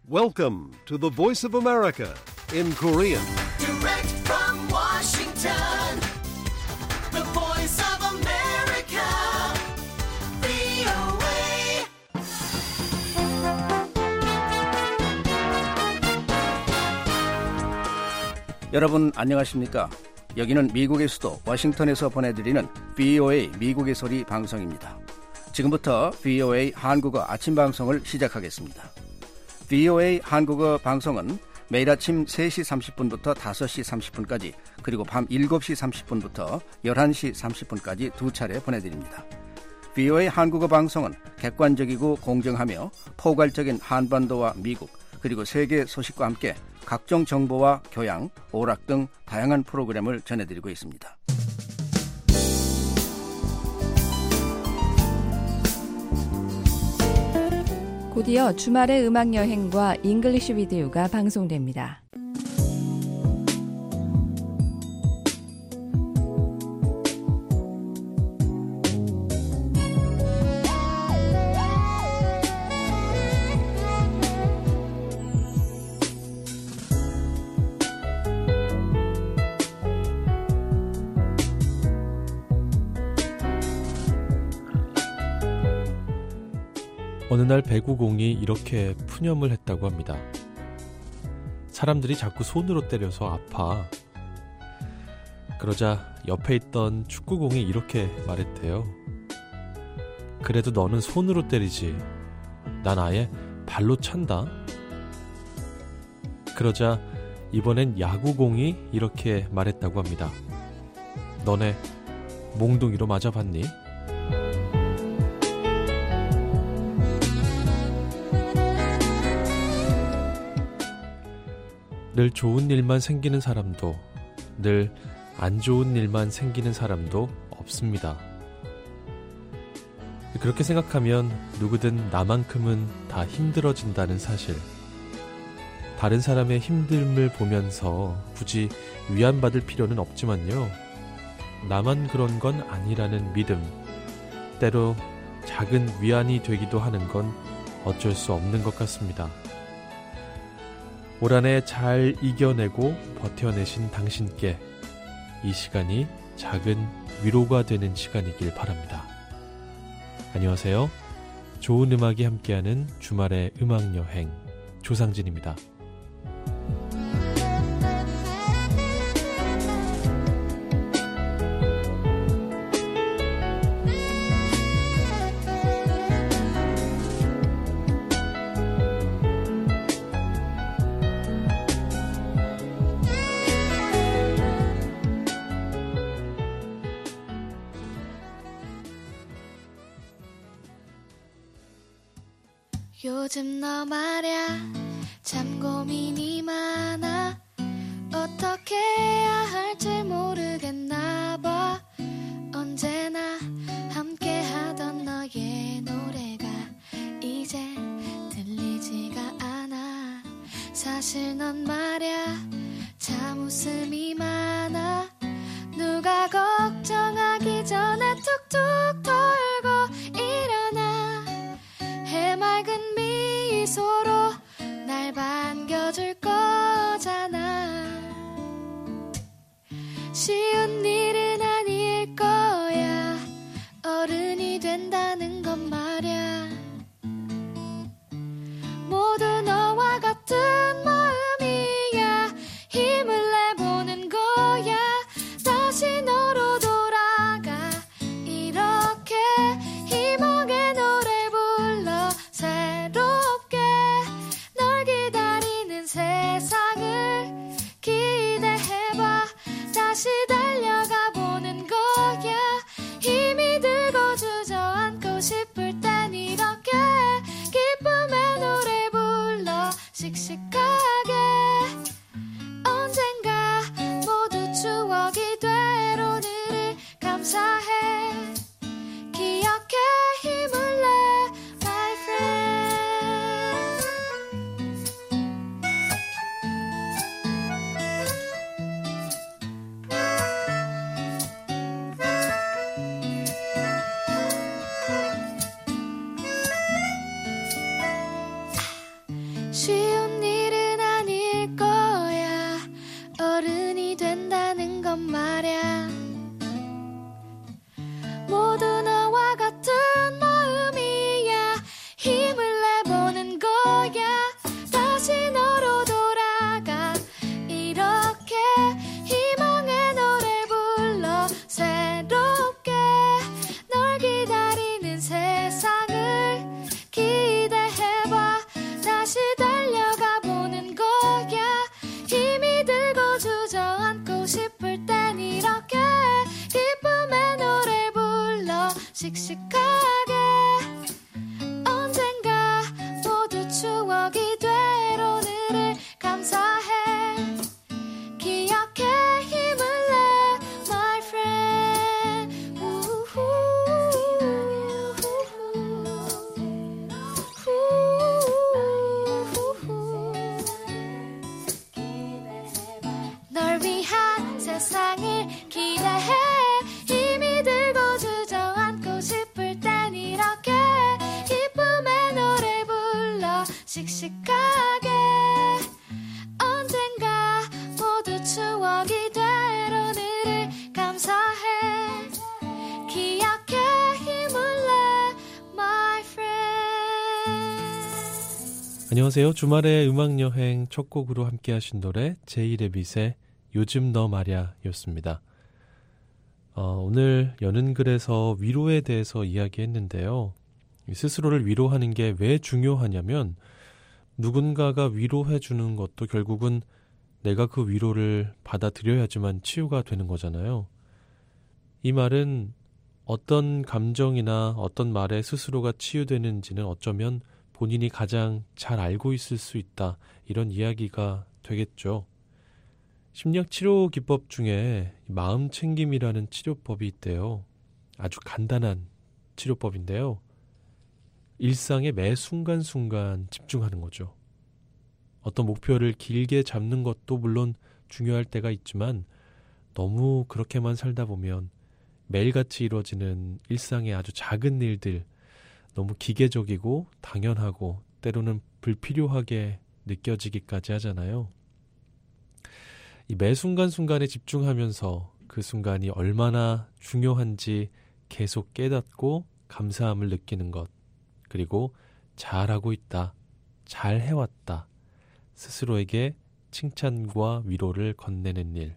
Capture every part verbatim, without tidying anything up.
Welcome to the Voice of America in Korean. Direct from Washington, the Voice of America, 브이오에이. 여러분 안녕하십니까? 여기는 미국의 수도 워싱턴에서 보내드리는 브이오에이 미국의 소리 방송입니다. 지금부터 브이오에이 한국어 아침 방송을 시작하겠습니다. 브이오에이 한국어 방송은 매일 아침 세 시 삼십 분부터 다섯 시 삼십 분까지 그리고 밤 일곱 시 삼십 분부터 열한 시 삼십 분까지 두 차례 보내드립니다. 브이오에이 한국어 방송은 객관적이고 공정하며 포괄적인 한반도와 미국 그리고 세계 소식과 함께 각종 정보와 교양, 오락 등 다양한 프로그램을 전해드리고 있습니다. 곧이어 주말의 음악여행과 잉글리시 비디오가 방송됩니다. 어느 날 배구공이 이렇게 푸념을 했다고 합니다. 사람들이 자꾸 손으로 때려서 아파. 그러자 옆에 있던 축구공이 이렇게 말했대요. 그래도 너는 손으로 때리지. 난 아예 발로 찬다. 그러자 이번엔 야구공이 이렇게 말했다고 합니다. 너네 몽둥이로 맞아봤니? 늘 좋은 일만 생기는 사람도 늘 안 좋은 일만 생기는 사람도 없습니다. 그렇게 생각하면 누구든 나만큼은 다 힘들어진다는 사실, 다른 사람의 힘듦을 보면서 굳이 위안받을 필요는 없지만요, 나만 그런 건 아니라는 믿음, 때로 작은 위안이 되기도 하는 건 어쩔 수 없는 것 같습니다. 올 한 해 잘 이겨내고 버텨내신 당신께 이 시간이 작은 위로가 되는 시간이길 바랍니다. 안녕하세요. 좋은 음악이 함께하는 주말의 음악여행 조상진입니다. 요즘 너 말야 참 고민이 많아. 어떻게 해야 할지 모르겠나 봐. 언제나 함께 하던 너의 노래가 이제 들리지가 않아. 사실 넌 말야 참 웃음이 많아. 누가 걱정하기 전에 툭툭 털고 일어나. 해맑은 미소로 날 반겨줄 거잖아. 쉬운 일은 아닐 거야. 어른이 된다는 건 말야. 모두 너와 같은 마음이야. 힘을 내보는 거야. 다시 너로 돌아가. 이렇게 희망의 노래 불러 새롭게 널 기다리는 세상을 기대해봐. 다시 달려가 보는 거야. 힘이 들고 주저앉고 싶을 땐 이렇게 기쁨의 노래 불러 씩씩하게. 언젠가 모두 추억이 될 오늘을 감사해. 기억해 힘을 내 my friend. 쉬운 씩씩하게 언젠가 모두 추억이 될 오늘을 감사해 기억해 힘을 내 my friend. 안녕하세요. 주말의 음악여행 첫 곡으로 함께 하신 노래 제이레빗의 요즘 너 말야 였습니다. 어, 오늘 여는 글에서 위로에 대해서 이야기했는데요. 스스로를 위로하는 게 왜 중요하냐면 누군가가 위로해 주는 것도 결국은 내가 그 위로를 받아들여야지만 치유가 되는 거잖아요. 이 말은 어떤 감정이나 어떤 말에 스스로가 치유되는지는 어쩌면 본인이 가장 잘 알고 있을 수 있다. 이런 이야기가 되겠죠. 심리학치료 기법 중에 마음챙김이라는 치료법이 있대요. 아주 간단한 치료법인데요. 일상의 매 순간순간 집중하는 거죠. 어떤 목표를 길게 잡는 것도 물론 중요할 때가 있지만 너무 그렇게만 살다 보면 매일같이 이루어지는 일상의 아주 작은 일들, 너무 기계적이고 당연하고 때로는 불필요하게 느껴지기까지 하잖아요. 이 매 순간순간에 집중하면서 그 순간이 얼마나 중요한지 계속 깨닫고 감사함을 느끼는 것, 그리고 잘하고 있다, 잘 해왔다, 스스로에게 칭찬과 위로를 건네는 일.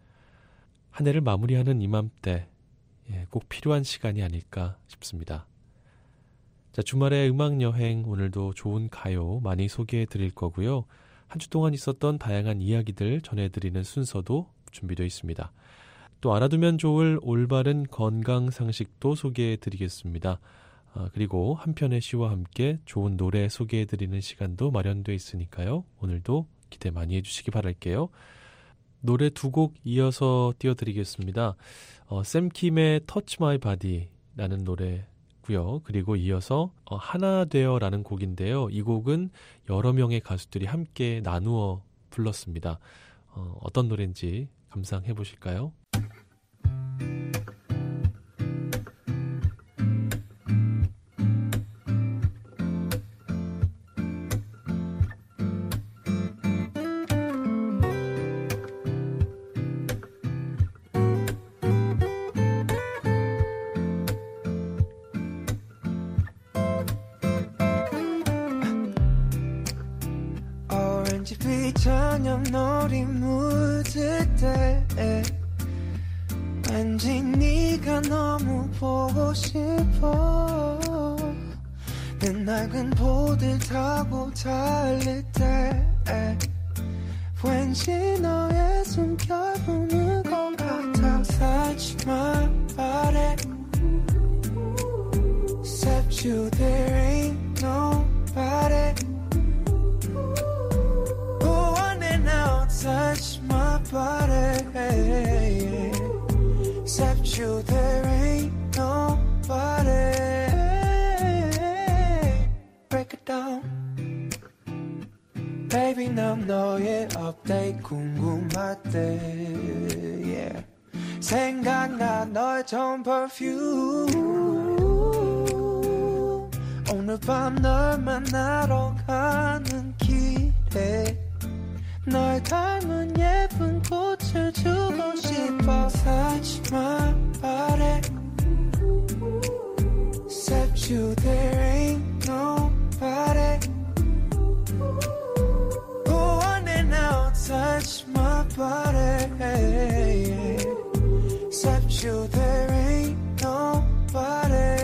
한 해를 마무리하는 이맘때 예, 꼭 필요한 시간이 아닐까 싶습니다. 자, 주말의 음악여행 오늘도 좋은 가요 많이 소개해 드릴 거고요. 한 주 동안 있었던 다양한 이야기들 전해드리는 순서도 준비되어 있습니다. 또 알아두면 좋을 올바른 건강 상식도 소개해 드리겠습니다. 아, 그리고 한편의 시와 함께 좋은 노래 소개해 드리는 시간도 마련되어 있으니까요. 오늘도 기대 많이 해주시기 바랄게요. 노래 두 곡 이어서 띄워드리겠습니다. 어, 샘킴의 Touch My Body라는 노래고요. 그리고 이어서 어, 하나 되어라는 곡인데요. 이 곡은 여러 명의 가수들이 함께 나누어 불렀습니다. 어, 어떤 노래인지 감상해 보실까요? 저녁놀이 묻을 때 왠지 네가 너무 보고 싶어 내 낡은 보드 타고 달릴 때 왠지 너의 숨결 보는 것 같아 Touch my body Except you there ain't nobody Touch my body Except you there ain't nobody Break it down Baby 난 너의 update 궁금할 때 yeah. 생각나 너의 좋은 perfume 오늘 밤 널 만나러 가는 길에 널 닮은 예쁜 꽃을 주고 싶어 Touch my body Except you there ain't nobody Oh I need now touch my body Except you there ain't nobody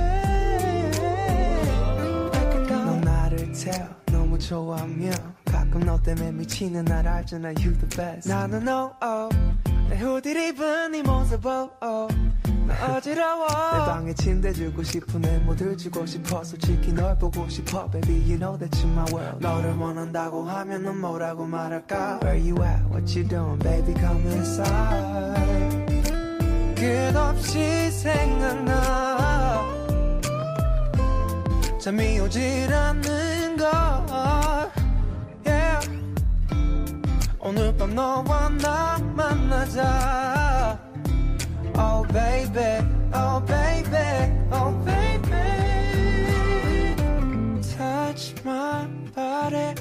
넌 나를 태워 너무 좋아하며 가끔 너 때문에 미치는 날 알잖아 You the best 나는 oh oh 내 후디를 입은 네 모습 oh oh 나 어지러워 내 방에 침대 주고 싶은 내 모들 주고 싶어 솔직히 널 보고 싶어 Baby you know that you're my world 너를 원한다고 하면 넌 뭐라고 말할까 Where you at what you doing baby come inside 끝없이 생각나 잠이 오질 않는 걸 yeah. 오늘 밤 너와 나 만나자 Oh baby, oh baby, oh baby Touch my body nobody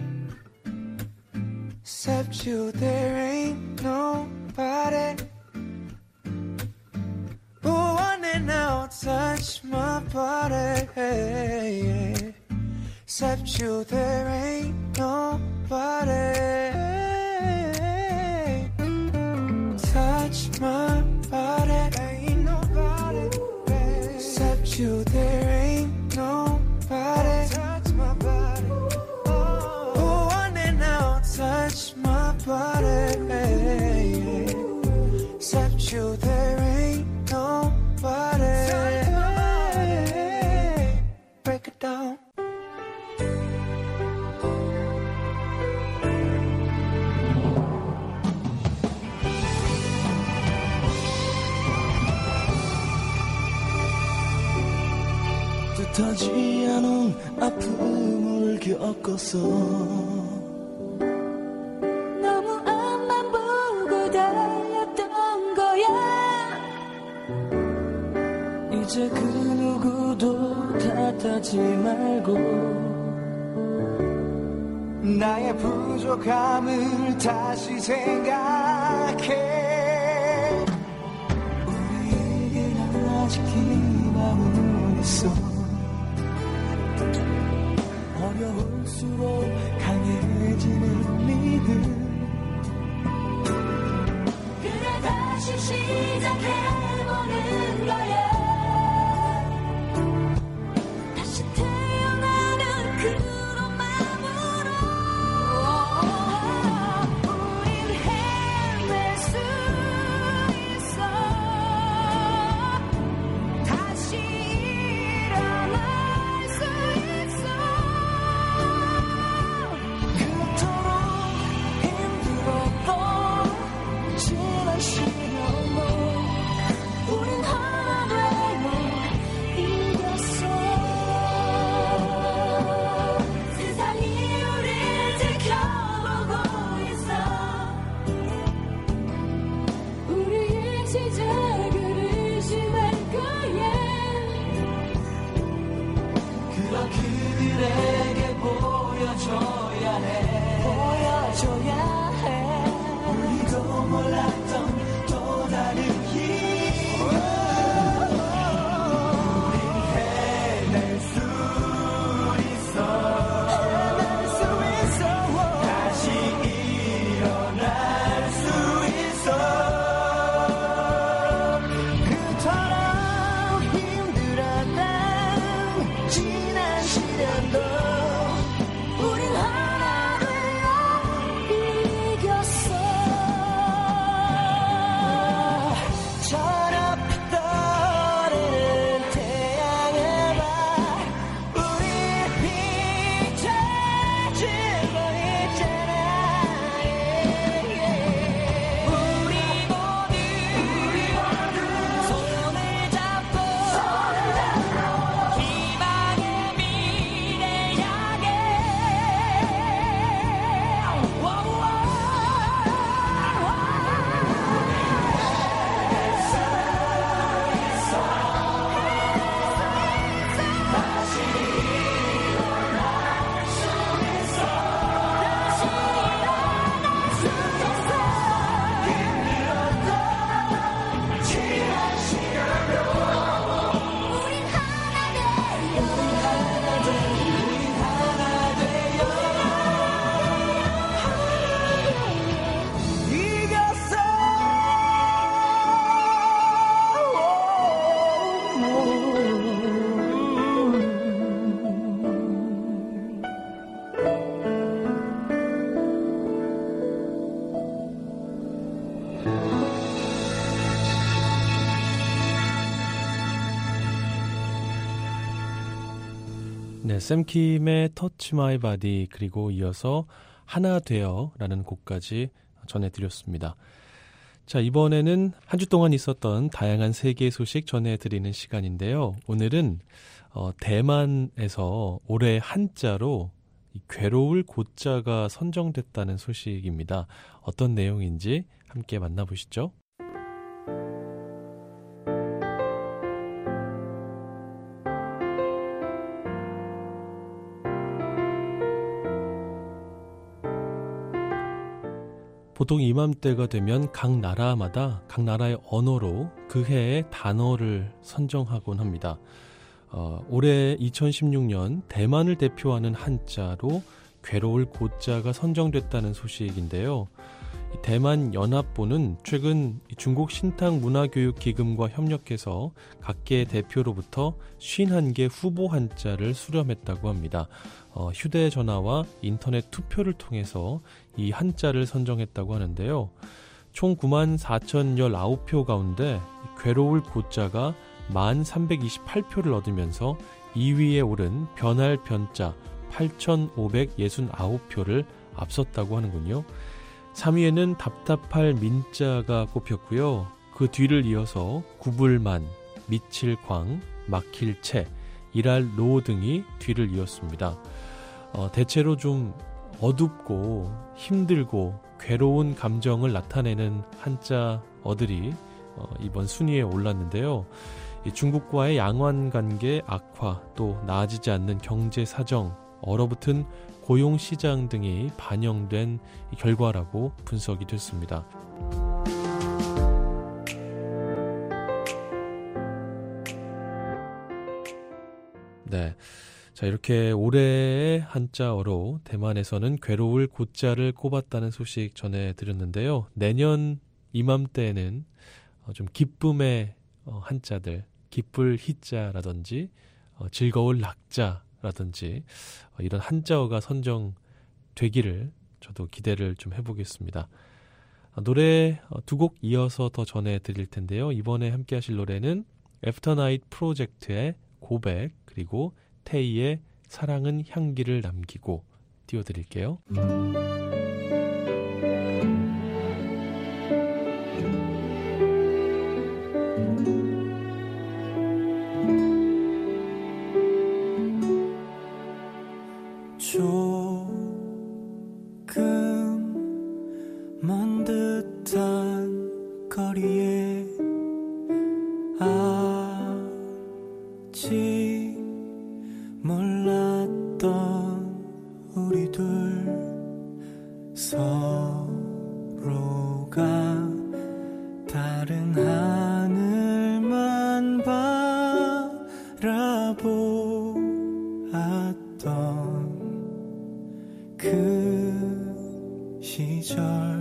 except you. There ain't nobody who wanna now touch my body except you. There ain't nobody touch my body. Ain't nobody except you. There ain't nobody touch my body. Who wanna now touch my body except you. There ain't nobody. Break it down. 뜻하지 않은 아픔을 겪었어. 너무 앞만 보고 달렸던 거야. 이제 그 누구도 탓하지 말고 나의 부족함을 다시 생각해. 우리에게는 아직 희망은 있어. 어려울수록 강해지는 믿음. 그래 다시 시작해보는 거야. 다시 태어나는 그런 마음으로 우린 해낼 수 있어. 다시 일어날 수 있어. 그토록 힘들었던 지난 시련도 우린 하나 되고 이겼어. 세상이 우릴 지켜보고 있어. 우리의 시작을 의심할 거야. 그런 그들에게 보여줘야 해. 보여줘야 해. 우리도 몰랐던 또 다른 힘. 우린 해낼 수 있어. 해낼 수 있어. 다시 일어날 수 있어. 그토록 힘들었던 지난 시련도 우린 하나 되어 이겼어. 저녁 떠오르는 태양을 봐. 우리 비춰주고 있잖아. 우리 모두 손을 잡고 희망의 미래 향해. 우린 하나 되어 이겼어. 네, 샘킴의 터치 마이 바디 그리고 이어서 하나 되어라는 곡까지 전해드렸습니다. 자, 이번에는 한 주 동안 있었던 다양한 세계 소식 전해드리는 시간인데요. 오늘은 어, 대만에서 올해 한자로 이 괴로울 고자가 선정됐다는 소식입니다. 어떤 내용인지 함께 만나보시죠. 보통 이맘때가 되면 각 나라마다 각 나라의 언어로 그 해의 단어를 선정하곤 합니다. 어, 올해 이천십육 년 대만을 대표하는 한자로 괴로울 고자가 선정됐다는 소식인데요. 대만 연합보는 최근 중국 신탁문화교육기금과 협력해서 각계의 대표로부터 오십일 개 후보 한자를 수렴했다고 합니다. 어, 휴대전화와 인터넷 투표를 통해서 이 한자를 선정했다고 하는데요. 총 구만 사천십구 표 가운데 괴로울 고자가 만 삼백이십팔 표를 얻으면서 이 위에 오른 변할 변자 팔천오백육십구 표를 앞섰다고 하는군요. 삼 위에는 답답할 민자가 꼽혔고요. 그 뒤를 이어서 구불만, 미칠 광, 막힐 채, 일할 노 등이 뒤를 이었습니다. 어, 대체로 좀 어둡고 힘들고 괴로운 감정을 나타내는 한자어들이 어, 이번 순위에 올랐는데요. 이 중국과의 양환 관계 악화, 또 나아지지 않는 경제 사정, 얼어붙은 고용시장 등이 반영된 결과라고 분석이 됐습니다. 네, 자 이렇게 올해의 한자어로 대만에서는 괴로울 고자를 꼽았다는 소식 전해드렸는데요. 내년 이맘때에는 좀 기쁨의 한자들, 기쁠 희자라든지 즐거울 낙자 라든지 이런 한자어가 선정되기를 저도 기대를 좀 해보겠습니다. 노래 두 곡 이어서 더 전해드릴 텐데요. 이번에 함께 하실 노래는 애프터나잇 프로젝트의 고백, 그리고 태희의 사랑은 향기를 남기고 띄워드릴게요. 조금 먼 듯한 거리에 아직 몰랐던 우리 둘 서로가 다른 하늘만 바라보았던 그 시절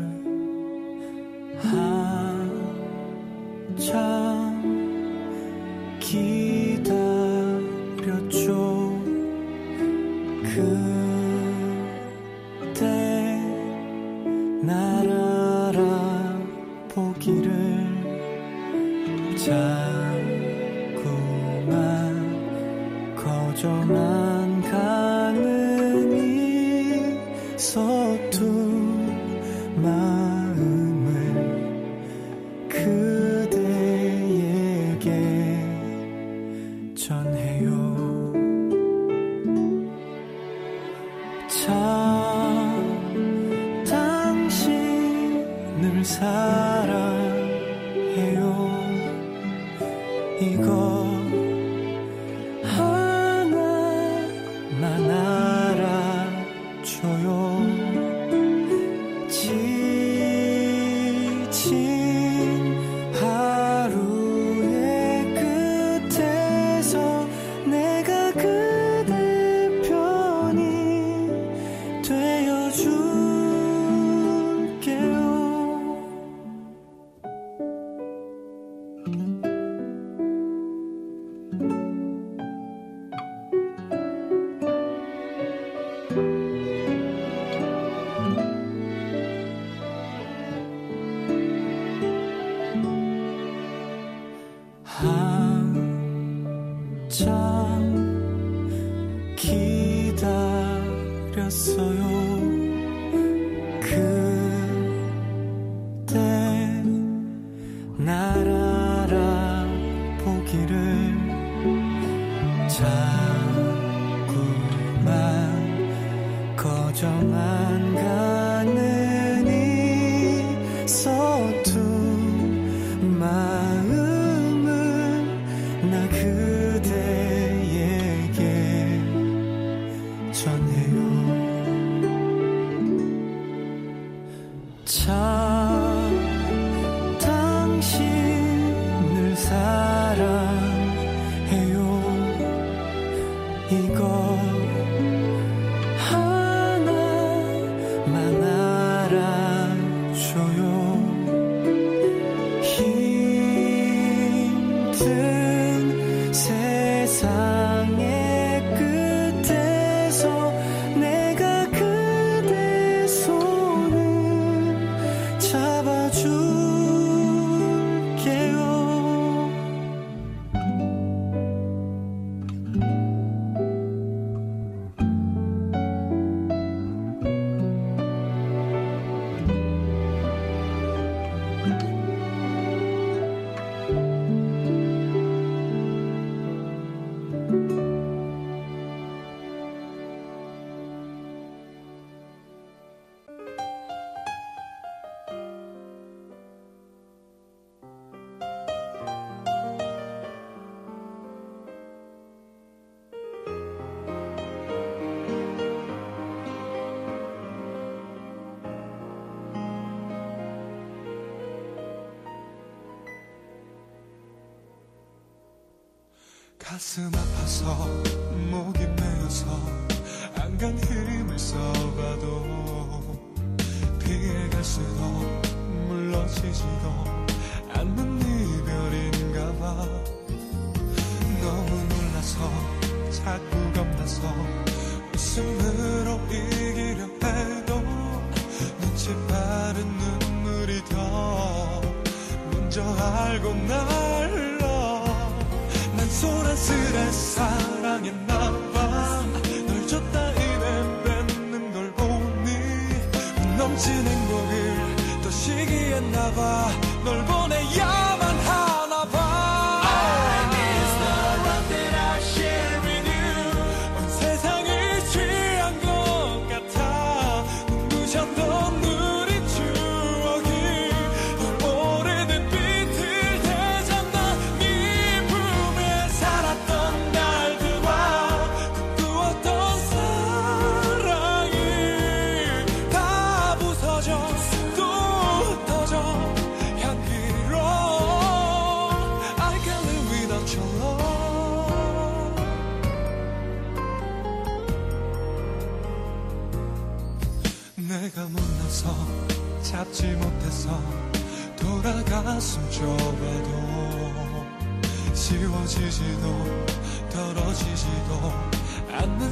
한참 기다렸죠. 그때 날 알아보기를 자꾸만 거절만 가는 이 서툰 마음을 그대에게 전해요. 참 당신을 사랑해요. 이거 하나만 알아줘요. 지친 하루의 끝에서 내가 그대 편이 되어줄게요. 참 당신을 사랑해요. 이거 하나만 알아줘요. 힘든 세상의 끝에서 내가 그대 손을 잡아줄게요. 가슴 아파서 목이 메어서 안간 힘을 써봐도 피해갈수록 물러지지도 않는 이별인가봐. 너무 놀라서 자꾸 겁나서 웃음으로 이기려 해도 눈치 빠른 눈물이 더 먼저 알고 날 흘러. 난 소란스레 사랑했나봐. 널 줬다 이내 뺏는 걸 보니 넘친 행복을 또 시기했나봐. 널 보내야만 하나봐. I miss the love that I share with you. 온 세상을 취한 것 같아. 눈부셨던 우리 추억이 널 오래된 빛을 되잡나. 네 품에 살았던 날들과 꿈꾸었던 사랑이 다 부서져 또 흩어져 향기로. I can't live without your love. 내가 못나서 잡지 못해서 돌아가 숨겨봐도 지워지지도 떨어지지도 않는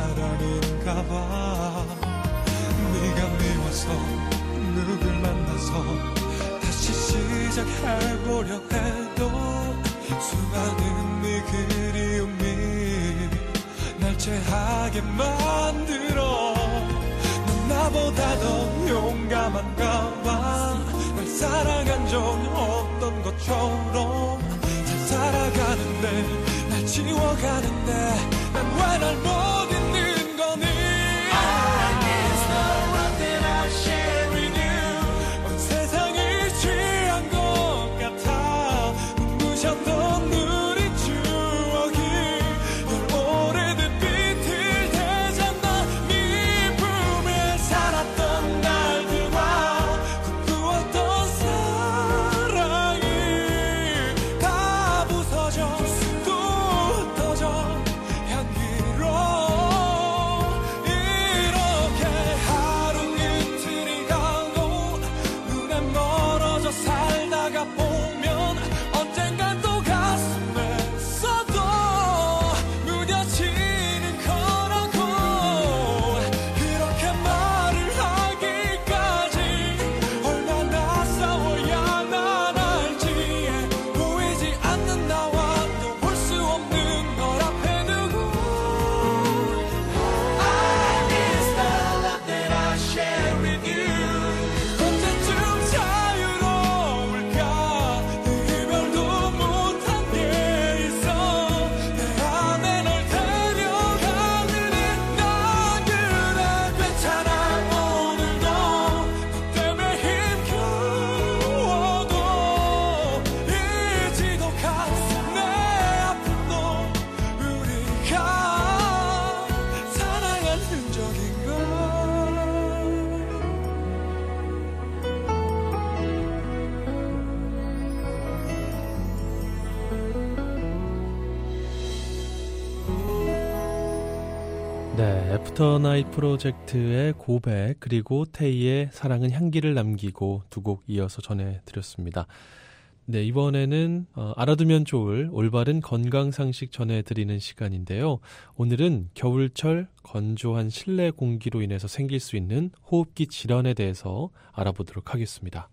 사랑인가봐. 네가 미워서 누굴 만나서 다시 시작해보려 해도 수많은 네 그리움이 날 체하게 만들어. 넌 나보다 더 용감한가 봐. 날 사랑한 적 없던 것처럼 잘 살아가는데 날 지워가는데 난 왜 날 못 잊는 거니. I miss the love that I share with you. 온 세상을 취한 것 같아. 눈부셨던 우리 추억이 널 오래된 빛을 되잡나. 네 품에 살았던 날들과 꿈꾸었던 사랑이 다 부서져 또 흩어져 향기로. 네, 애프터나잇 프로젝트의 고백 그리고 테이의 사랑은 향기를 남기고 두 곡 이어서 전해드렸습니다. 네, 이번에는 어, 알아두면 좋을 올바른 건강상식 전해드리는 시간인데요. 오늘은 겨울철 건조한 실내 공기로 인해서 생길 수 있는 호흡기 질환에 대해서 알아보도록 하겠습니다.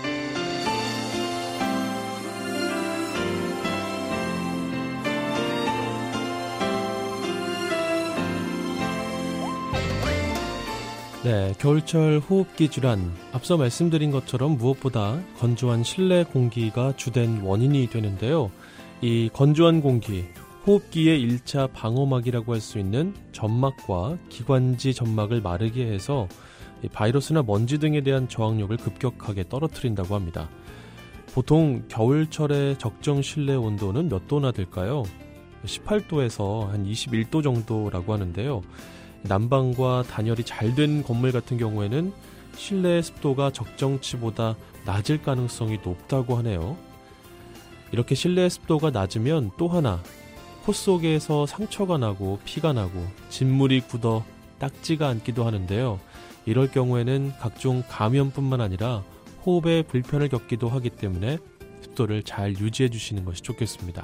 네, 겨울철 호흡기 질환. 앞서 말씀드린 것처럼 무엇보다 건조한 실내 공기가 주된 원인이 되는데요. 이 건조한 공기, 호흡기의 일 차 방어막이라고 할 수 있는 점막과 기관지 점막을 마르게 해서 바이러스나 먼지 등에 대한 저항력을 급격하게 떨어뜨린다고 합니다. 보통 겨울철의 적정 실내 온도는 몇 도나 될까요? 십팔 도에서 한 이십일 도 정도라고 하는데요. 난방과 단열이 잘 된 건물 같은 경우에는 실내 습도가 적정치보다 낮을 가능성이 높다고 하네요. 이렇게 실내 습도가 낮으면 또 하나 코 속에서 상처가 나고 피가 나고 진물이 굳어 딱지가 않기도 하는데요. 이럴 경우에는 각종 감염뿐만 아니라 호흡에 불편을 겪기도 하기 때문에 습도를 잘 유지해 주시는 것이 좋겠습니다.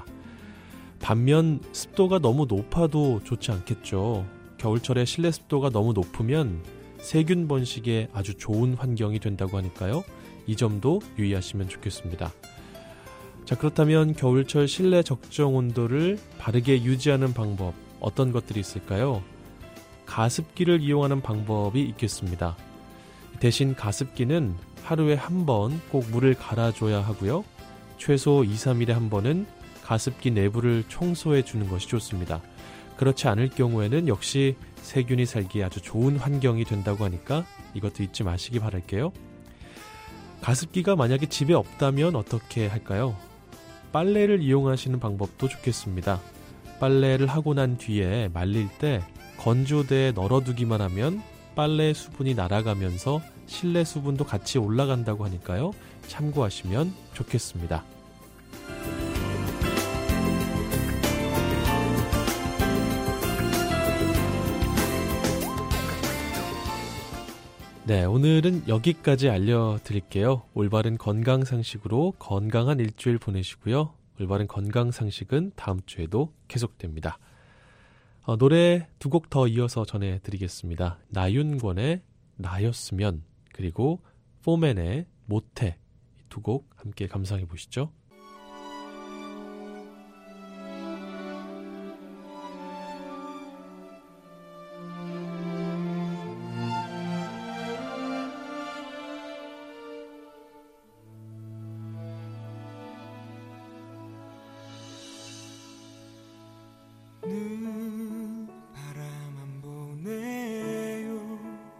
반면 습도가 너무 높아도 좋지 않겠죠. 겨울철에 실내 습도가 너무 높으면 세균 번식에 아주 좋은 환경이 된다고 하니까요. 이 점도 유의하시면 좋겠습니다. 자, 그렇다면 겨울철 실내 적정 온도를 바르게 유지하는 방법, 어떤 것들이 있을까요? 가습기를 이용하는 방법이 있겠습니다. 대신 가습기는 하루에 한 번 꼭 물을 갈아줘야 하고요. 최소 이, 삼 일에 한 번은 가습기 내부를 청소해 주는 것이 좋습니다. 그렇지 않을 경우에는 역시 세균이 살기에 아주 좋은 환경이 된다고 하니까 이것도 잊지 마시기 바랄게요. 가습기가 만약에 집에 없다면 어떻게 할까요? 빨래를 이용하시는 방법도 좋겠습니다. 빨래를 하고 난 뒤에 말릴 때 건조대에 널어두기만 하면 빨래 수분이 날아가면서 실내 수분도 같이 올라간다고 하니까요. 참고하시면 좋겠습니다. 네, 오늘은 여기까지 알려드릴게요. 올바른 건강상식으로 건강한 일주일 보내시고요. 올바른 건강상식은 다음 주에도 계속됩니다. 어, 노래 두 곡 더 이어서 전해드리겠습니다. 나윤권의 나였으면, 그리고 포맨의 못해, 두 곡 함께 감상해 보시죠. 바라만 보내요.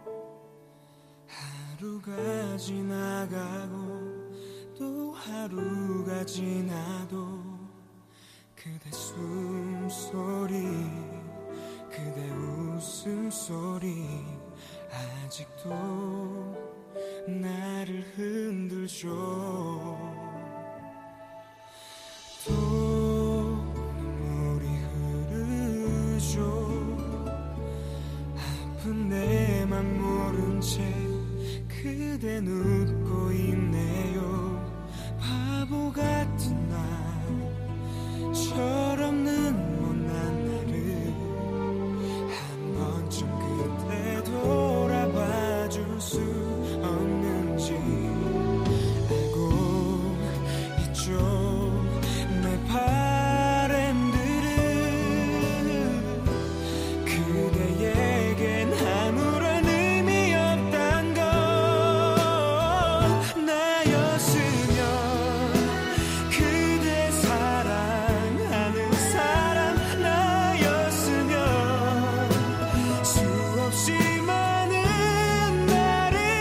하루가 지나가고 또 하루가 지나도 그대 숨소리, 그대 웃음소리 아직도 나를 흔들죠. 또 눈물이 흐르죠. 아픈 내 맘 모른 채 그댄 웃고 있네요. 바보 같은 나 철없는 못난 나를 한 번쯤 그때 돌아봐 줄 수 없는지 알고 있죠. 내 바램들은 그대에겐 아무런 의미 없단 걸. 나였으면 그대 사랑하는 사람, 나였으면 수없이 많은 나를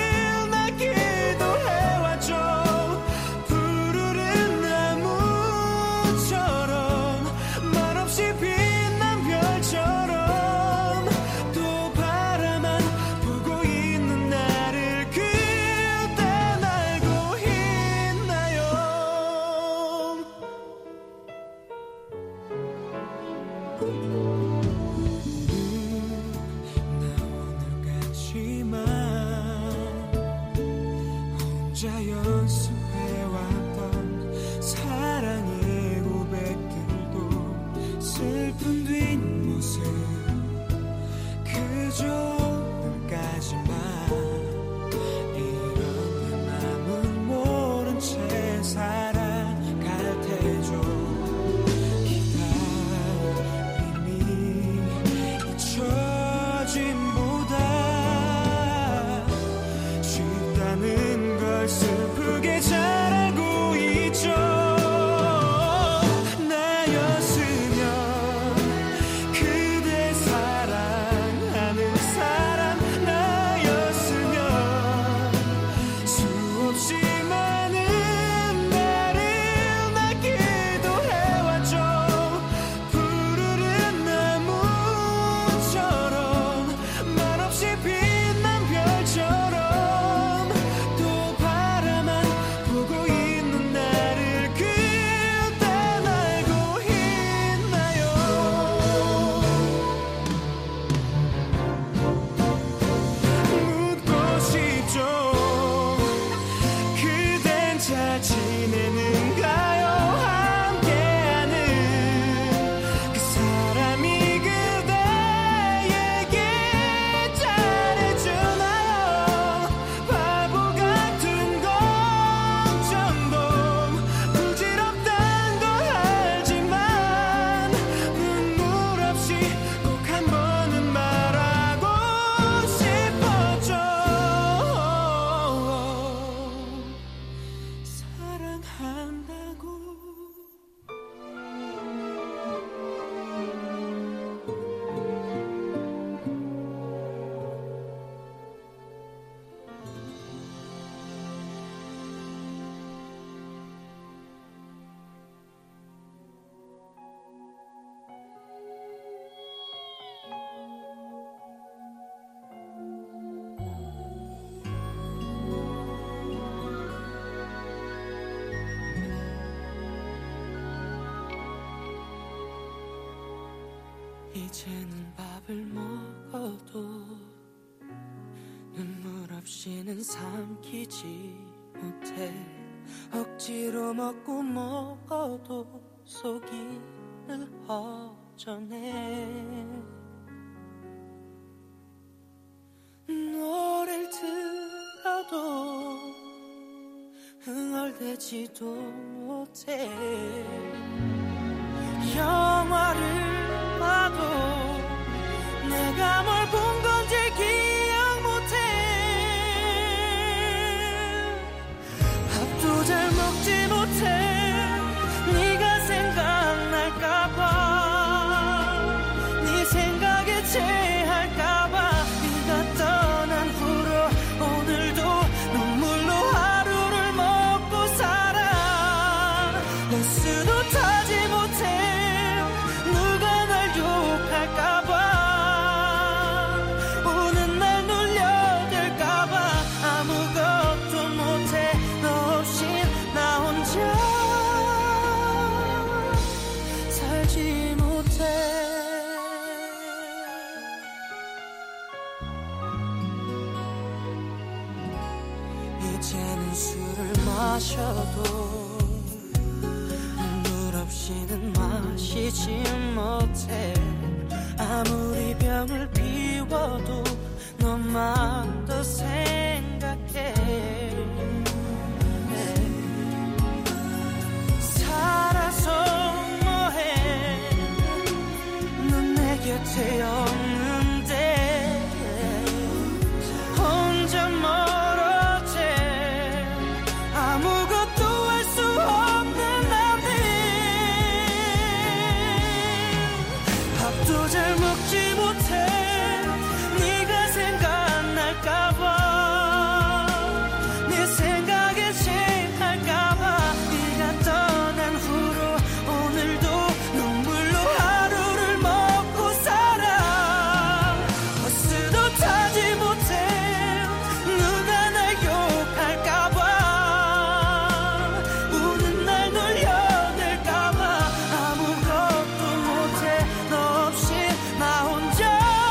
이제는 밥을 먹어도 눈물 없이는 삼키지 못해. 억지로 먹고 먹어도 속이 늘 허전해. 노래를 들어도 흥얼대지도 못해. 영화를 봐도 내가 뭘 본 건지 기억 못해. 밥도 잘 먹지 못해. 네가 생각날까봐, 네 생각에 체할까봐. 네가 떠난 후로 오늘도 눈물로 하루를 먹고 살아. 버스도 타지 못해. 누가 날 욕할까봐, 오는 날 놀려댈까봐. 아무것도 못해. 너 없인 나 혼자 살지 못해. 이제는 술을 마셔도 물 없이는 마시지 못해. 아무리 병을 비워도 너만 더 생각해. 살아서 뭐해. 넌 내 곁에 없는데 혼자 멀어져. 아무것도 할 수 없는 나인데. 밥도 잘 먹지 못해. 네가 생각날까봐, 네 생각에 체할까봐. 네가 떠난 후로 오늘도 눈물로 하루를 먹고 살아. 버스도 타지 못해. 누가 날 욕할까봐, 우는 날 놀려댈까봐. 아무것도 못해. 너 없이 나 혼자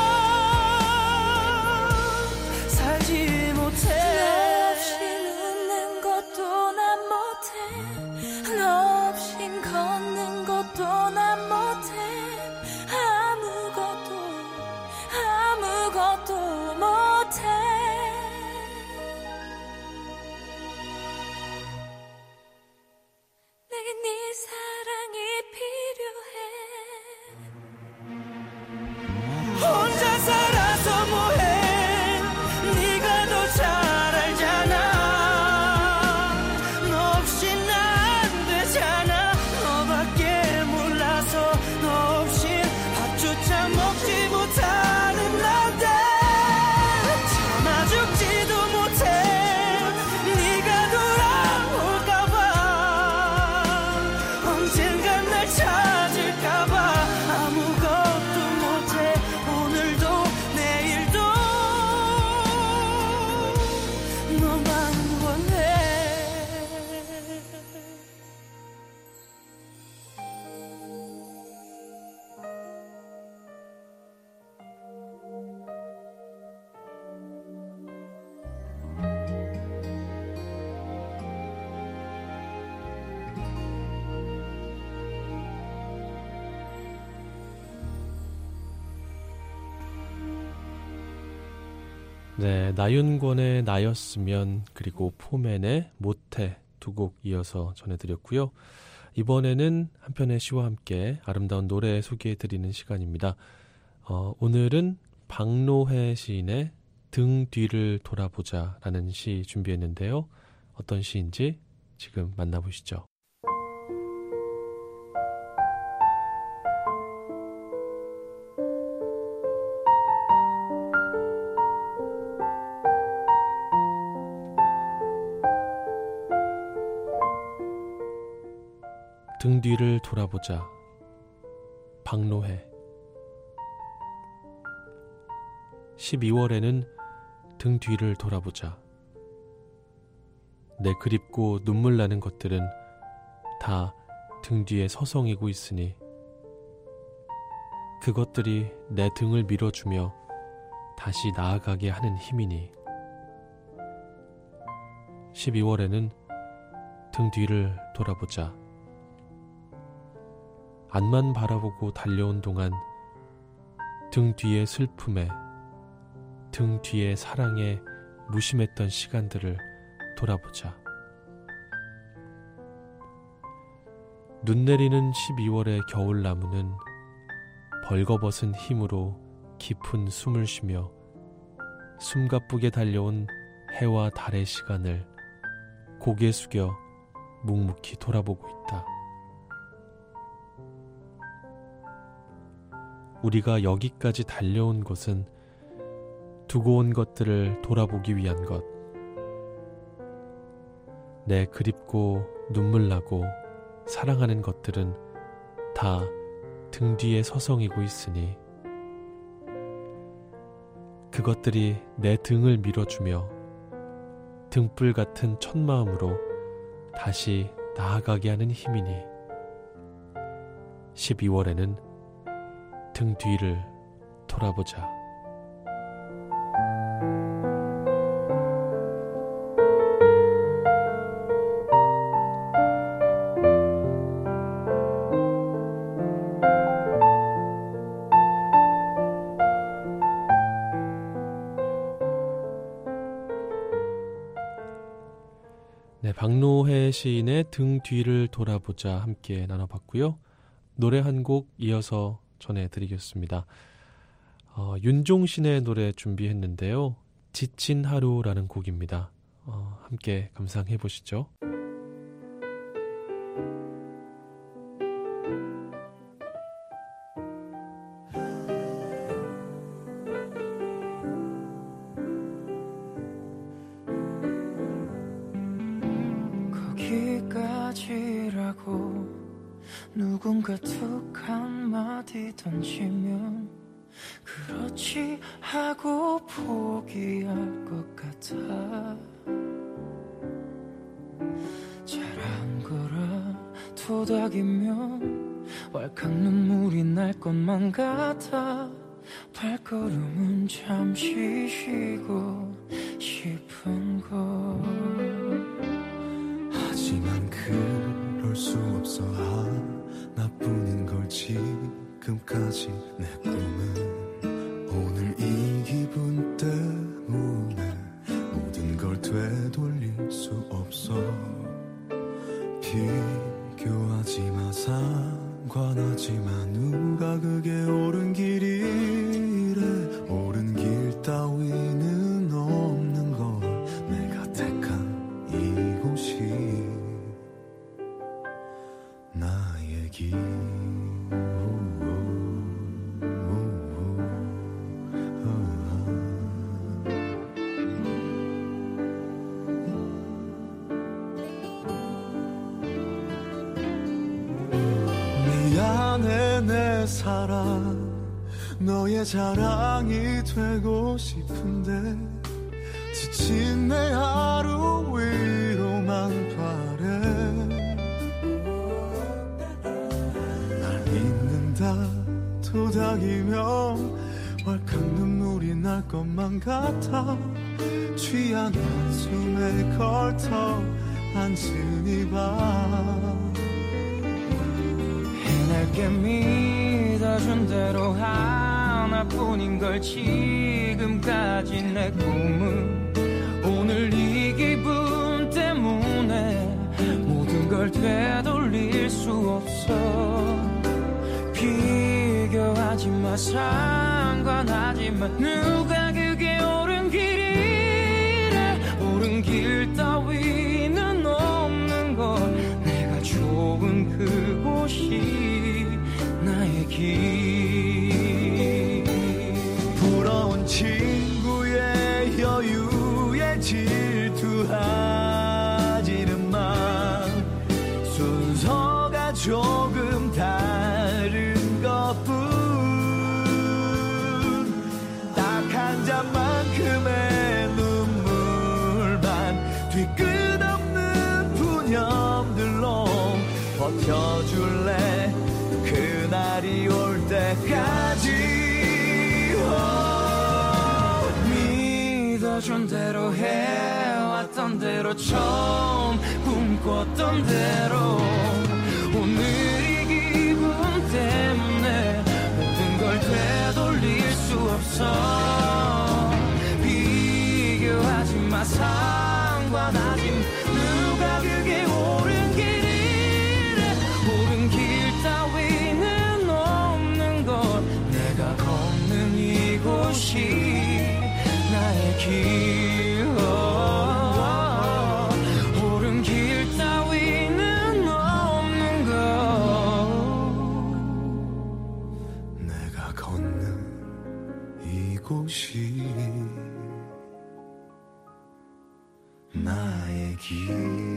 살지 못해. 너 없이 웃는 것도 난 못해. 너 없인 걷는 것도 난 못해. 아무것도 아무것도 못해. 내게 네 사랑이 필요해. 혼자 살아서 뭐해. 네가 더 잘 알잖아. 너 없이 난 되잖아. 너밖에 몰라서. 너 없이 밥조차 먹지 못하는 나인데. 참아 죽지도 못해. 네가 돌아올까봐, 언젠간 날 찾을까봐. 아무것도 못해. 오늘도 내일도 너만 원해. 네, 나윤권의 나였으면, 그리고 포맨의 못해 두 곡 이어서 전해드렸고요. 이번에는 한편의 시와 함께 아름다운 노래 소개해드리는 시간입니다. 어, 오늘은 박노해 시인의 등 뒤를 돌아보자 라는 시 준비했는데요. 어떤 시인지 지금 만나보시죠. 등 뒤를 돌아보자. 박노해. 십이월에는 등 뒤를 돌아보자. 내 그립고 눈물 나는 것들은 다 등 뒤에 서성이고 있으니 그것들이 내 등을 밀어주며 다시 나아가게 하는 힘이니 십이월에는 등 뒤를 돌아보자. 앞만 바라보고 달려온 동안 등 뒤의 슬픔에, 등 뒤의 사랑에 무심했던 시간들을 돌아보자. 눈 내리는 십이월의 겨울나무는 벌거벗은 힘으로 깊은 숨을 쉬며 숨가쁘게 달려온 해와 달의 시간을 고개 숙여 묵묵히 돌아보고 있다. 우리가 여기까지 달려온 것은 두고 온 것들을 돌아보기 위한 것. 내 그립고 눈물나고 사랑하는 것들은 다 등 뒤에 서성이고 있으니 그것들이 내 등을 밀어주며 등불 같은 첫마음으로 다시 나아가게 하는 힘이니 십이월에는 등 뒤를 돌아보자. 네, 박노해 시인의 등 뒤를 돌아보자 함께 나눠봤고요. 노래 한 곡 이어서 전해드리겠습니다. 어, 윤종신의 노래 준비했는데요. 지친 하루라는 곡입니다. 어, 함께 감상해보시죠. 거기까지라고 누군가 툭 한마디 던지면 그렇지 하고 포기할 것 같아. 잘한 거라 토닥이면 왈칵 눈물이 날 것만 같아. 발걸음은 잠시 쉬고 싶은 걸. 하지만 그럴 수 없어. 하나뿐인 걸 지금까지. 내 꿈은 오늘 이 기분 때문에 모든 걸 되돌릴 수 없어. 비교하지 마, 상관하지 마. 누가 그게 옳은 길이래. 옳은 길 따위는 없는 걸. 내가 택한 이곳이 나의 길. 미안해 내 사랑. 너의 자랑이 되고 싶은데 지친 내 하루 위로만 바래. 날 잊는다 토닥이면 왈칵 눈물이 날 것만 같아. 취한 한숨에 걸터 앉은 이 밤. 해낼게 믿어준 대로 하나뿐인 걸 지금까지. 내 꿈은 오늘 이 기분 때문에 모든 걸 되돌릴 수 없어. 비교하지 마, 상관하지 마. 누가 그게 옳은 길이래. 옳은 길 따위는 없는 걸. 내가 좋은 그곳이 나의 길. 부러운 친구의 여유에 질투하지는 마. 순서가 조금 다른 것뿐. 딱 한 잔만큼의 눈물만 뒤끝없는 푸념들로 버텨줄래. 그날이 올 때까지. 보여준 대로 해왔던 대로 처음 꿈꿨던 대로 오늘 이 기분 때문에 모든 걸 되돌릴 수 없어 비교하지 마 상관하지 누가 그게 옳은 길이래 옳은 길 따위는 없는 것 내가 걷는 이곳이 나의 길 옳은 길 따위는 없는 것 내가 걷는 이곳이 나의 길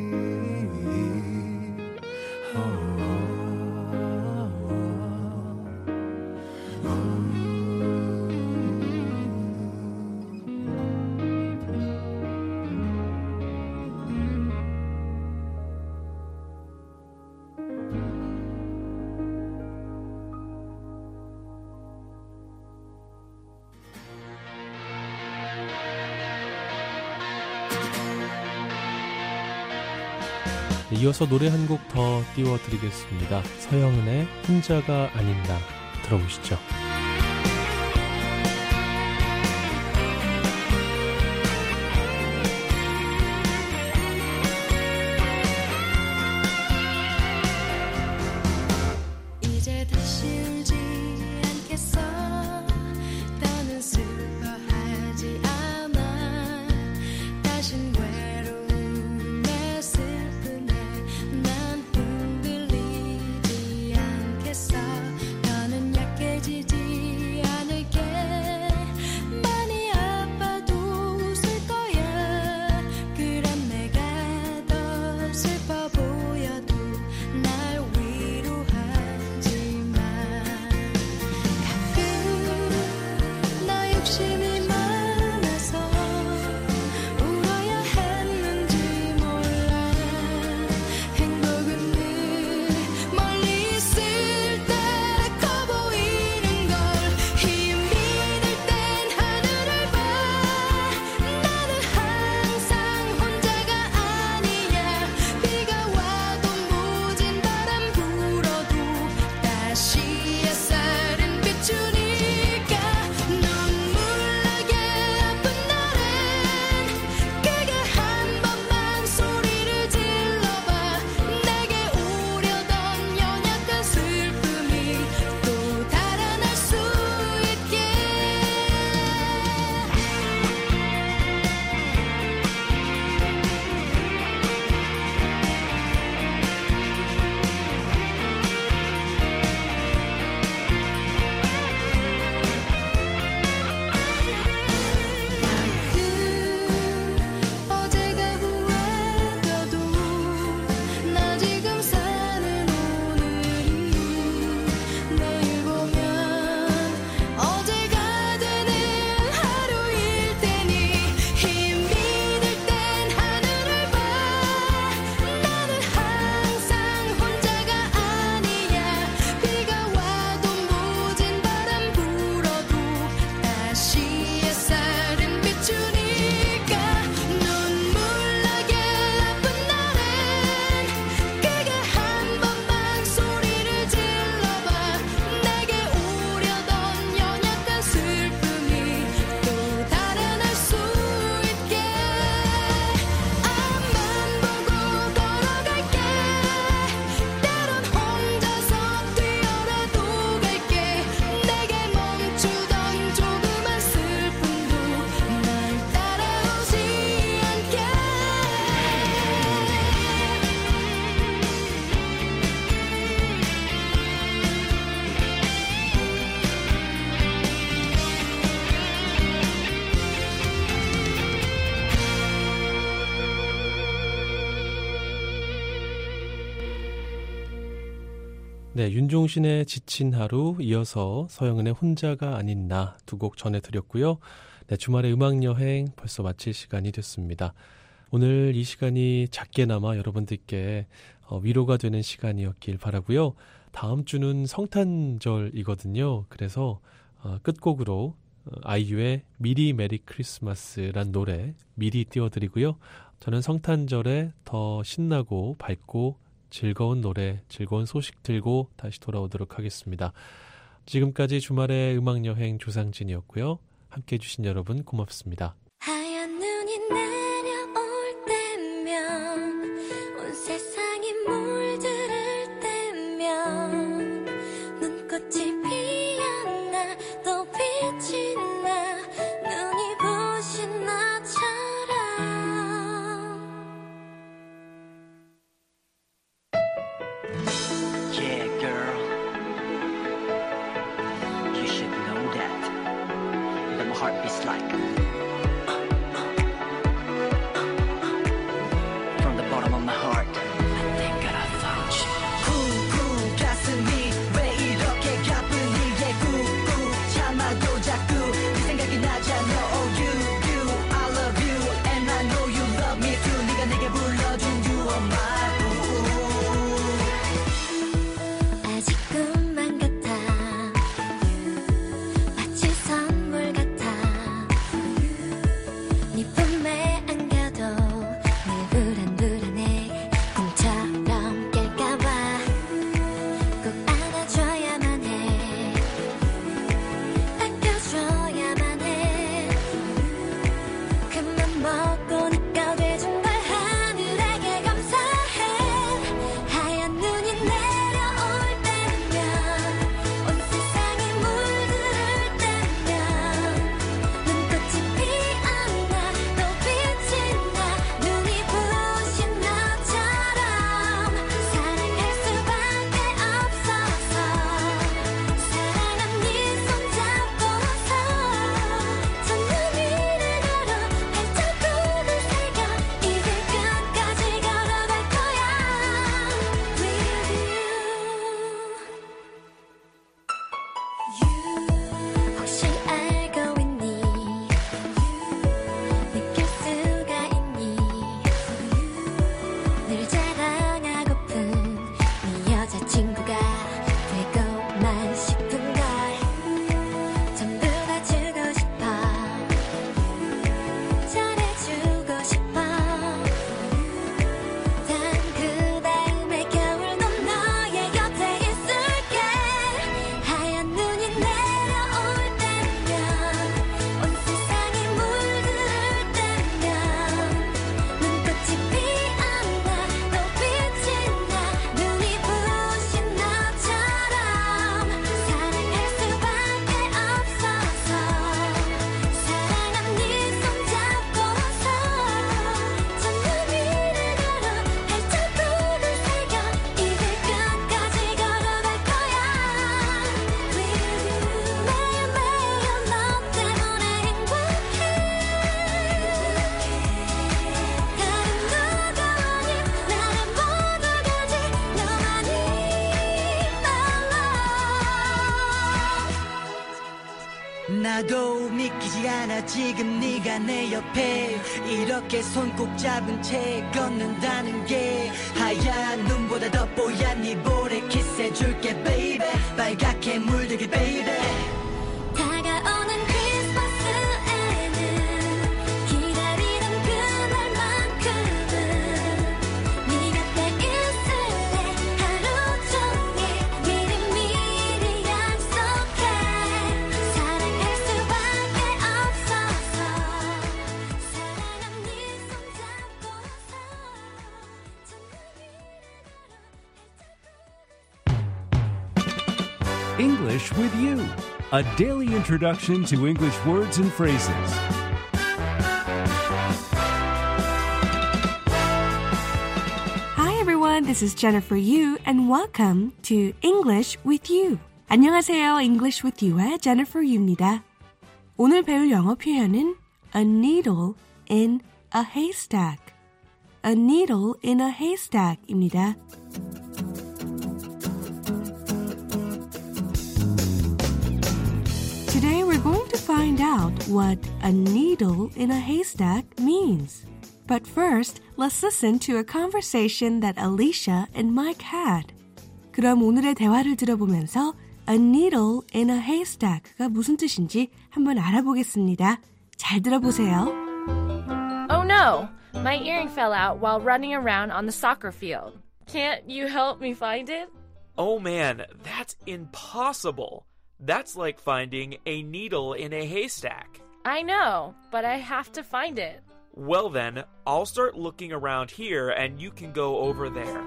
이어서 노래 한 곡 더 띄워드리겠습니다. 서영은의 혼자가 아닌 나 들어보시죠. 이제 다시 울지 않겠어 더는 슬퍼하지 않아 다신 외로운 내 슬픔에 난 흔들리지 않겠어 더는 약해지지 않을게 많이 아파도 웃을 거야 그럼 내가 더 슬퍼 보여도 날 위로하지마 가끔 나 욕심이 많아서 울어야 했는지 몰라 행복은 늘 멀리 있을 때 커 보이는 걸 힘이 들 땐 하늘을 봐 나는 항상 혼자가 아니야 비가 와도 모진 바람 불어도 다시 햇살은 비추니까 눈물나게 아픈 날엔 크게 한 번만 소리를 질러봐 내게 오려던 연약한 슬픔이 또 달아날 수 있게 어제가 후회돼도 나 지금 사는 오늘이 내일 보면 어제가 되는 하루일 테니 힘이 들 땐 하늘을 봐 나는 항상 혼자가 아니야 비가 와도 모진 바람 불어도 다시 햇살은 비추니까 눈물나게 아픈 날엔 크게 한 번만 소리를 질러봐 내게 오려던 연약한 슬픔이 또 달아날 수 있게 앞만 보고 걸어갈게 때론 혼자서 뛰어라도 갈게 내게 멈추던 조그만 슬픔도 날 따라오지 않게 네, 윤종신의 지친 하루 이어서 서영은의 혼자가 아닌 나 두 곡 전해드렸고요. 네, 주말의 음악여행 벌써 마칠 시간이 됐습니다. 오늘 이 시간이 작게나마 여러분들께 어, 위로가 되는 시간이었길 바라고요. 다음 주는 성탄절이거든요. 그래서 어, 끝곡으로 아이유의 미리 메리 크리스마스란 노래 미리 띄워드리고요. 저는 성탄절에 더 신나고 밝고 즐거운 노래, 즐거운 소식 들고 다시 돌아오도록 하겠습니다. 지금까지 주말의 음악여행 조상진이었고요. 함께해 주신 여러분 고맙습니다. 하얀 눈이 내려올 때면 온 세상이 물들을 때면 눈꽃이 피었나 또 빛이 나 눈이 부신 나처럼 Yeah, girl. You should know that. That my heart beats like. From the bottom of my heart. I think that I found you. 쿵쿵 가슴이 왜 이렇게 가뿐히 예 꾹꾹 참아도 자꾸 네 생각이 나잖아. Oh you, you, I love you. And I know you love me too. 네가 내게 불러준 you are my boo. 아직 꿈만 같아 마치 선물 같아 네 품에 안겨도 늘 불안불안해 꿈처럼 깰까봐 꼭 안아줘야만 해 안겨줘야만 해 그만 먹고 네가 돼준 걸 하늘에게 감사해 하얀 눈이 내려올 때면 온 세상이 물들을 때면 눈꽃이 피었나 또 빛이 나 눈이 부신 나처럼 사랑할 수밖에 없어서 사랑한 네 손잡고서 저 눈 위를 걸어 발자국을 새겨 이 길 끝까지 걸어갈 거야 With you 혹시 알고 있니 느낄 수가 있니 늘 자랑하고픈 네 여자친구가 되고만 싶은 걸 전부 다 주고 싶어 잘해주고 싶어 단 그 다음에 겨울 넌 너의 곁에 있을게 하얀 눈이 내려올 때면 온 세상이 물들을 때면 눈꽃이 피었나 또 빛이 나 눈이 부신 나처럼 사랑할 수밖에 없어서 사랑한 네 손잡고서 저 눈 위를 걸어 발자국을 새겨 이 길 끝까지 걸어갈 거야 With you 매일매일 너 때문에 행복해 다른 누가 아닌 나의 모두 가지 너만이 my love 나도 믿기지 않아 지금 네가 내 옆에 이렇게 손 꼭 잡은 채 걷는다는 게 하얀 눈보다 더 뽀얀 네 볼에 키스해줄게 baby 빨갛게 물들게 baby 다가오는 크리스마스에는 기다리던 그날만큼은 네 곁에 있을래 하루 종일 미리미리 약속해 사랑할 수밖에 없어서 사랑한 네 손잡고서 English with you, a daily introduction to English words and phrases. Hi everyone, this is Jennifer Yu and welcome to English with You. 안녕하세요, English with You의 Jennifer Yu입니다. 오늘 배울 영어 표현은 a needle in a haystack. a needle in a haystack입니다. Today we're going to find out what a needle in a haystack means. But first, let's listen to a conversation that Alicia and Mike had. 그럼 오늘의 대화를 들어보면서 A needle in a haystack가 무슨 뜻인지 한번 알아보겠습니다. 잘 들어보세요. Oh no! My earring fell out while running around on the soccer field. Can't you help me find it? Oh man, that's impossible. That's like finding a needle in a haystack. I know, but I have to find it. Well then, I'll start looking around here and you can go over there.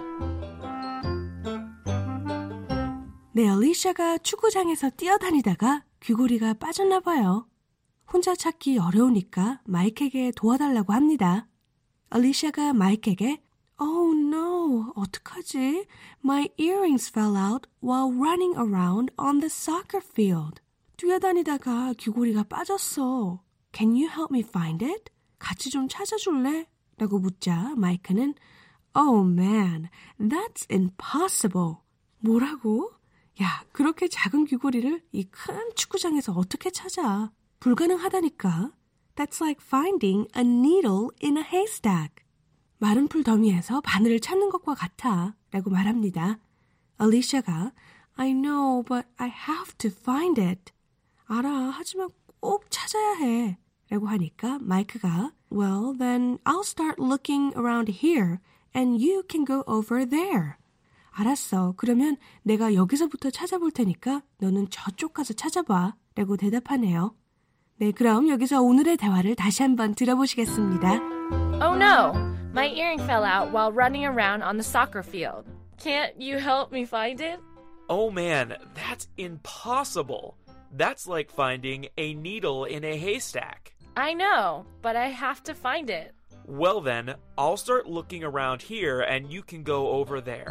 네, 얼리샤가 축구장에서 뛰어다니다가 귀고리가 빠졌나 봐요. 혼자 찾기 어려우니까 마이크에게 도와달라고 합니다. 얼리샤가 마이크에게 Oh no, 어떡하지? My earrings fell out while running around on the soccer field. 뛰어다니다가 귀고리가 빠졌어. Can you help me find it? 같이 좀 찾아줄래? 라고 묻자 마이크는 Oh man, that's impossible. 뭐라고? 야, 그렇게 작은 귀고리를 이 큰 축구장에서 어떻게 찾아? 불가능하다니까. That's like finding a needle in a haystack. 마른 풀 더미에서 바늘을 찾는 것과 같아 라고 말합니다. 알리샤가 I know, but I have to find it. 알아, 하지만 꼭 찾아야 해 라고 하니까 마이크가 Well, then I'll start looking around here and you can go over there. 알았어. 그러면 내가 여기서부터 찾아볼 테니까 너는 저쪽 가서 찾아봐 라고 대답하네요. 네, 그럼 여기서 오늘의 대화를 다시 한번 들어보시겠습니다. Oh no! My earring fell out while running around on the soccer field. Can't you help me find it? Oh man, that's impossible. That's like finding a needle in a haystack. I know, but I have to find it. Well then, I'll start looking around here and you can go over there.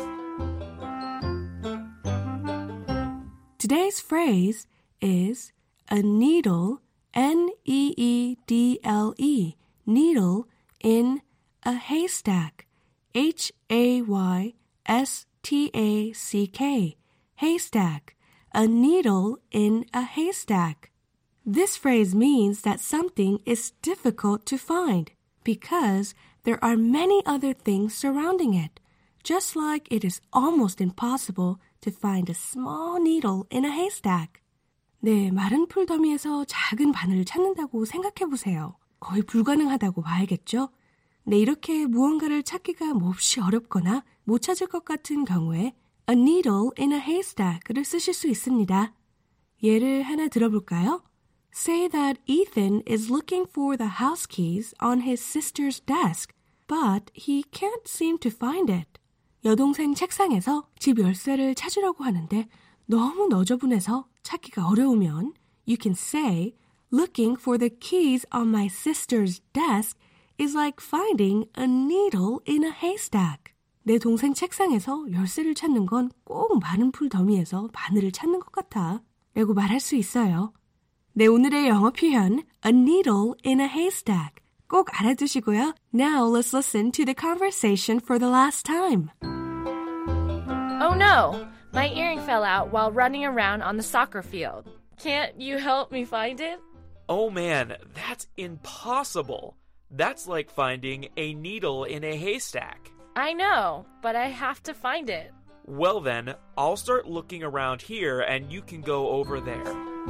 Today's phrase is a needle, N E E D L E, needle in a haystack, H A Y S T A C K, haystack, a needle in a haystack. This phrase means that something is difficult to find because there are many other things surrounding it, just like it is almost impossible to find a small needle in a haystack. 네, 마른 풀 더미에서 작은 바늘을 찾는다고 생각해보세요. 거의 불가능하다고 봐야겠죠? 네, 이렇게 무언가를 찾기가 몹시 어렵거나 못 찾을 것 같은 경우에 a needle in a haystack를 쓰실 수 있습니다. 예를 하나 들어볼까요? Say that Ethan is looking for the house keys on his sister's desk, but he can't seem to find it. 여동생 책상에서 집 열쇠를 찾으려고 하는데 너무 너저분해서 찾기가 어려우면 you can say, looking for the keys on my sister's desk is like finding a needle in a haystack. 내 동생 책상에서 열쇠를 찾는 건 꼭 마른 풀 더미에서 바늘을 찾는 것 같아 라고 말할 수 있어요. 네, 오늘의 영어 표현 a needle in a haystack 꼭 알아두시고요. Now let's listen to the conversation for the last time. Oh no! My earring fell out while running around on the soccer field. Can't you help me find it? Oh man, that's impossible. That's like finding a needle in a haystack. I know, but I have to find it. Well then, I'll start looking around here and you can go over there.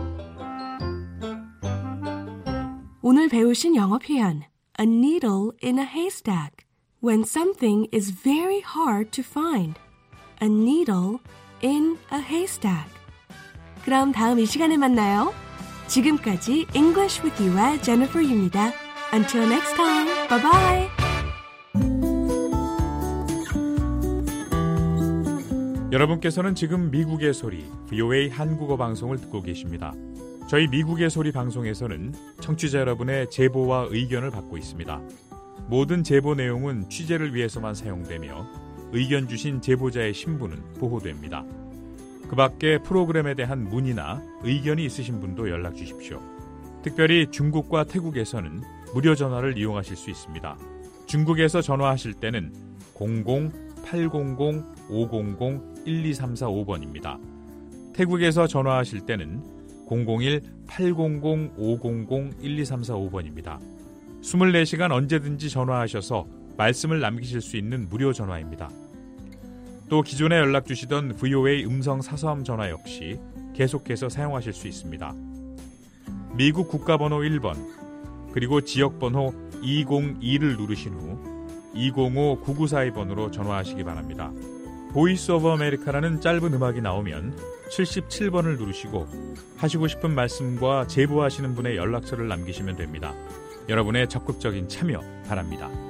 오늘 배우신 영어 표현 a needle in a haystack. When something is very hard to find. A needle in a haystack. 그럼 다음 이 시간에 만나요. 지금까지 English with You의 Jennifer Yu입니다. Until next time. Bye bye. 여러분께서는 지금 미국의 소리 브이오에이 한국어 방송을 듣고 계십니다. 저희 미국의 소리 방송에서는 청취자 여러분의 제보와 의견을 받고 있습니다. 모든 제보 내용은 취재를 위해서만 사용되며 의견 주신 제보자의 신분은 보호됩니다. 그 밖에 프로그램에 대한 문의나 의견이 있으신 분도 연락 주십시오. 특별히 중국과 태국에서는 무료 전화를 이용하실 수 있습니다. 중국에서 전화하실 때는 공공 팔공공 오공공 일이삼사오 번입니다. 태국에서 전화하실 때는 공공일 팔공공 오공공 일이삼사오 번입니다. 이십사 시간 언제든지 전화하셔서 말씀을 남기실 수 있는 무료 전화입니다. 또 기존에 연락 주시던 브이오에이 음성 사서함 전화 역시 계속해서 사용하실 수 있습니다. 미국 국가번호 일 번 그리고 지역번호 이공이를 누르신 후 이공오 구구사이 번으로 전화하시기 바랍니다. 보이스 오브 아메리카라는 짧은 음악이 나오면 칠십칠 번을 누르시고 하시고 싶은 말씀과 제보하시는 분의 연락처를 남기시면 됩니다. 여러분의 적극적인 참여 바랍니다.